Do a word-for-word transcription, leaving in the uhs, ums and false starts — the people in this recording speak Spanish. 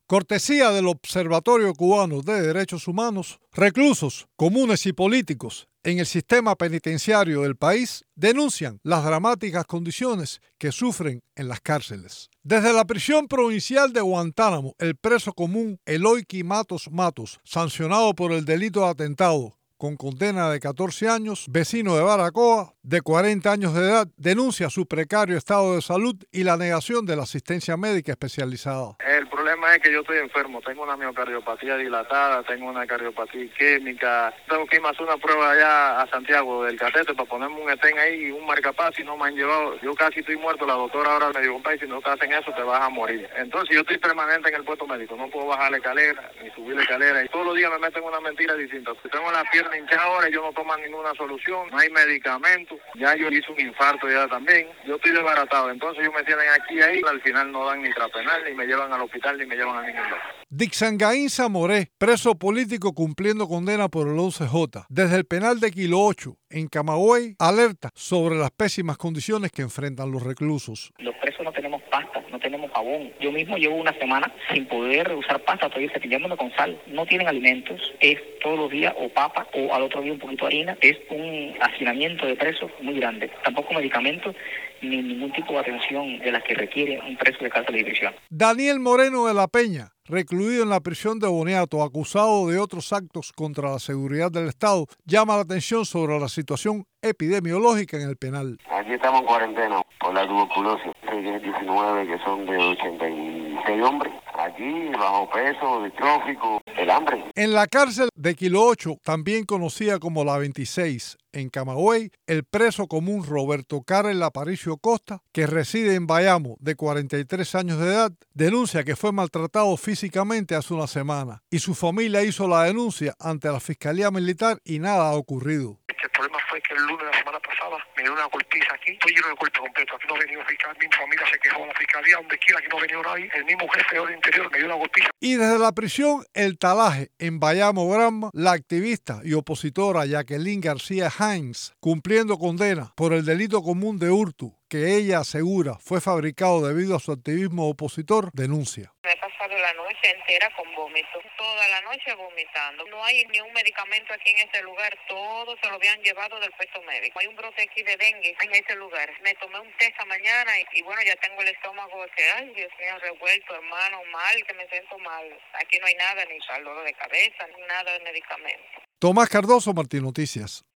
Cortesía del Observatorio Cubano de Derechos Humanos, reclusos comunes y políticos en el sistema penitenciario del país denuncian las dramáticas condiciones que sufren en las cárceles. Desde la prisión provincial de Guantánamo, el preso común Eloyki Matos Matos, sancionado por el delito de atentado con condena de catorce años, vecino de Baracoa, de cuarenta años de edad, denuncia su precario estado de salud y la negación de la asistencia médica especializada. El problema es que yo estoy enfermo, tengo una miocardiopatía dilatada, tengo una cardiopatía isquémica, tengo que irme a hacer una prueba allá a Santiago del catéter para ponerme un estén ahí y un marcapaso y no me han llevado. Yo casi estoy muerto, la doctora ahora me dijo, compadre, si no te hacen eso te vas a morir. Entonces yo estoy permanente en el puesto médico, no puedo bajar la escalera ni subir la escalera y todos los días me meten una mentira distinta. Tengo la pierna hinchada ahora, yo no tomo ninguna solución, no hay medicamentos, ya yo hice un infarto ya también, yo estoy desbaratado, entonces ellos me tienen aquí y ahí, al final no dan ni trapenal, ni me llevan al hospital, ni me llevan a ningún lado. Dixangaín Zamoré, preso político cumpliendo condena por el once J, desde el penal de Kilo ocho, en Camagüey, alerta sobre las pésimas condiciones que enfrentan los reclusos. Los presos no tenemos pasta, no tenemos jabón. Yo mismo llevo una semana sin poder usar pasta, estoy cepillándome con sal. No tienen alimentos, es todos los días o papa o al otro día un poquito de harina. Es un hacinamiento de presos muy grande. Tampoco medicamentos ni ningún tipo de atención de las que requiere un preso de cárcel de prisión. Daniel Moreno de la Peña, recluido en la prisión de Boniato, acusado de otros actos contra la seguridad del Estado, llama la atención sobre la situación epidemiológica en el penal. Aquí estamos en cuarentena por la tuberculosis, diecinueve que son de ochenta y seis hombres. Aquí, bajo peso, distrófico, el hambre. En la cárcel de Kilo ocho, también conocida como la veintiséis, en Camagüey, el preso común Roberto Karel Aparicio Costa, que reside en Bayamo, de cuarenta y tres años de edad, denuncia que fue maltratado físicamente hace una semana y su familia hizo la denuncia ante la Fiscalía Militar y nada ha ocurrido. El problema fue que el lunes de la semana pasada me dio una golpiza aquí, estoy lleno de golpe completo, aquí no ha venido fiscal, mi familia se quejó a la fiscalía, donde quiera que no ha venido nadie, el mismo jefe del interior me dio una golpiza. Y desde la prisión El Talaje, en Bayamo Granma, la activista y opositora Jacqueline García Hines, cumpliendo condena por el delito común de hurto, que ella asegura fue fabricado debido a su activismo opositor, denuncia. Me he pasado la noche entera con vómitos, toda la noche vomitando. No hay ni un medicamento aquí en este lugar, todo se lo habían llevado del puesto médico. Hay un brote aquí de dengue en este lugar. Me tomé un té esta mañana y, y bueno, ya tengo el estómago que, ay, Dios mío, revuelto, hermano, mal, que me siento mal. Aquí no hay nada, ni dolor de cabeza, ni nada de medicamento. Tomás Cardoso, Martín Noticias.